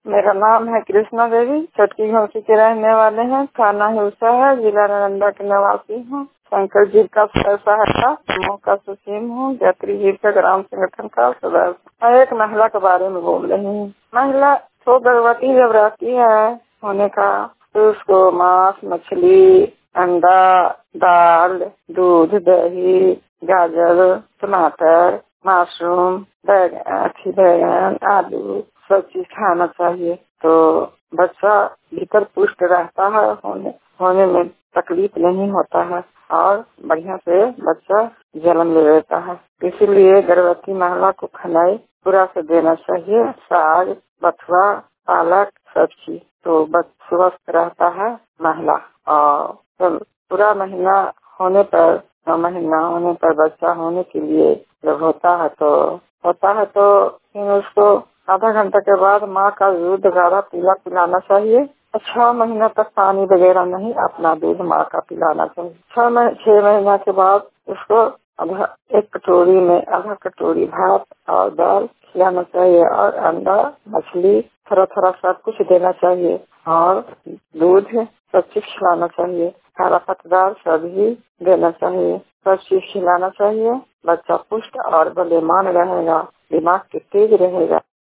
मेरा नाम है कृष्णा देवी, चटकी घोसी के रहने वाले हैं। थाना हिलसा है, जिला नालंदा के निवासी हूँ। शंकर जी का सहायता समूह का सचिव हूँ। यात्री जी का ग्राम संगठन का सदस्य। मैं एक महिला के बारे में बोल रही हूँ। महिला तो गर्भवती जब रहती है होने का, तो उसको मांस, मछली, अंडा, दाल, दूध, दही, गाजर, टमाटर, मशरूम, बैगन, आलू सब चीज खाना चाहिए। तो बच्चा भीतर पुष्ट रहता है, होने में तकलीफ नहीं होता है और बढ़िया से बच्चा जन्म ले लेता है। इसीलिए गर्भवती महिला को खनाई पूरा से देना चाहिए। साग, बथुआ, पालक सब चीज, तो बच्चा स्वस्थ रहता है महिला। और पूरा महीना होने पर बच्चा होने के लिए जब होता है तो फिर उसको आधा घंटा के बाद माँ का दूध गाढ़ा पीला पिलाना चाहिए। 6 महीना तक पानी वगैरह नहीं, अपना दूध माँ का पिलाना चाहिए। 6 महीना के बाद उसको एक कटोरी में आधा कटोरी भात और दाल खिलाना चाहिए और अंडा, मछली, थोड़ा सब कुछ देना चाहिए और दूध सब चीज खिलाना चाहिए। हरा पत्तेदार सब्जी देना चाहिए, सब चीज खिलाना चाहिए। बच्चा पुष्ट और बलवान रहेगा, दिमाग तेज रहेगा।